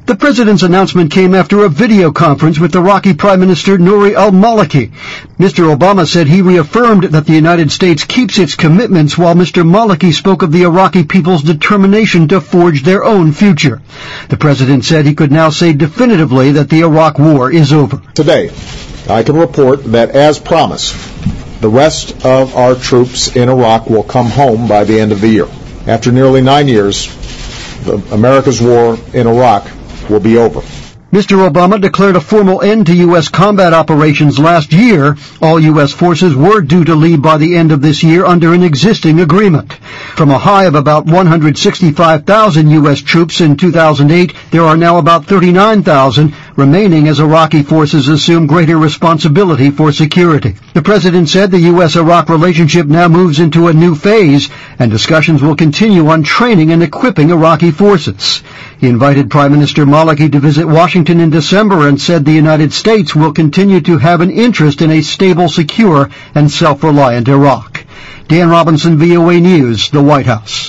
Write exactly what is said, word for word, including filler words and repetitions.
The president's announcement came after a video conference with Iraqi Prime Minister Nouri al-Maliki. Mister Obama said he reaffirmed that the United States keeps its commitments, while Mister Maliki spoke of the Iraqi people's determination to forge their own future. The president said he could now say definitively that the Iraq war is over. Today, I can report that, as promised, the rest of our troops in Iraq will come home by the end of the year. After nearly nine years, the, America's war in Iraq will be over. Mister Obama declared a formal end to U S combat operations last year. All U S forces were due to leave by the end of this year under an existing agreement. From a high of about one hundred sixty-five thousand U S troops in two thousand eight, there are now about thirty-nine thousand remaining as Iraqi forces assume greater responsibility for security. The president said the U S Iraq relationship now moves into a new phase, and discussions will continue on training and equipping Iraqi forces. He invited Prime Minister Maliki to visit Washington in December and said the United States will continue to have an interest in a stable, secure, and self-reliant Iraq. Dan Robinson, V O A News, the White House.